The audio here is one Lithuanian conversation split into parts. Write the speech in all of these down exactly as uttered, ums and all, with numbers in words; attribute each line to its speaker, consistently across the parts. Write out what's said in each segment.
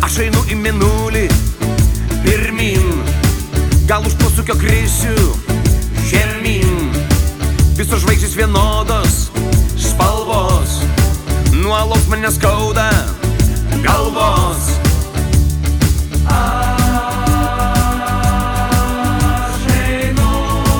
Speaker 1: Aš einu į mėnulį pirmin, gal už posūkio krisiu žemyn. Visos žvaigždės vienodos spalvos, nuo alaus man neskauda galvos. Aš einu,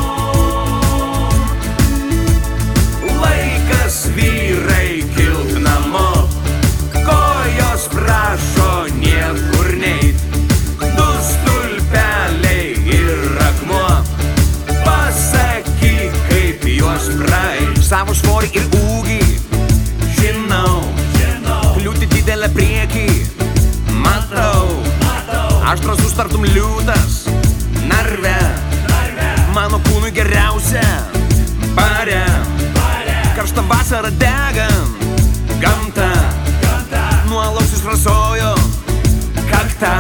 Speaker 1: laikas vyrai kilt namo, kojos prašo niekur neit. Du stulpeliai ir akmuo, pasakyk kaip juos praeit. Savo svorį ir ūgį žinau, kliūtį didelę priekį matau. Aš drąsus tartum liūtas narve, mano kūnui geriausia bare. Karštą vasarą degant gamtą, nuo alaus jis rasojo kaktą.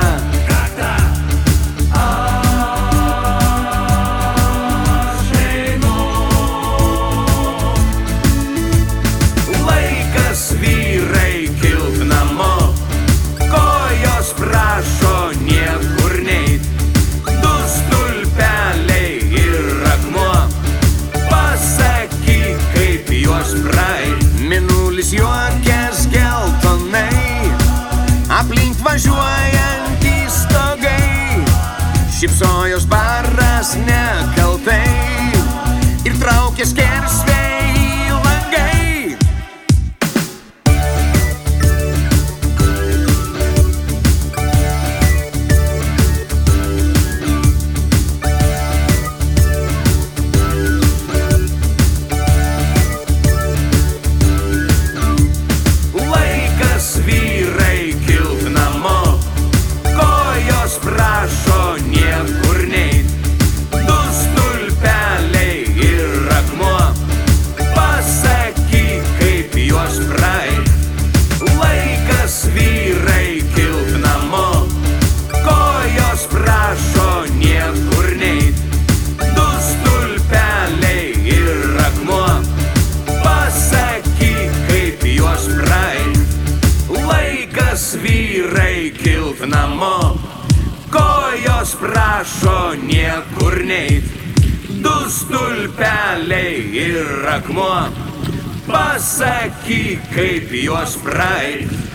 Speaker 1: Aš einu, laikas vyrai kilt namo, kojos prašo niekur neit. Du stulpeliai ir akmuo, pasakyk kaip juos praeit. Mėnulis juokės geltonai, aplink važiuojantys stogai, šypsojos baras nekaltai ir traukė skersvėjai langai. Vyrai kilt namo, kojos prašo niekur neit. Du stulpeliai ir akmuo, pasakyk kaip juos praeit. Laikas vyrai kilt namo, kojos prašo niekur neit. Du stulpeliai ir akmuo, pasakyk kaip juos praeit. Laikas vyrai kilt namo, kojos prašo niekur neit. Du stulpeliai ir akmuo, pasakyk kaip juos praeit.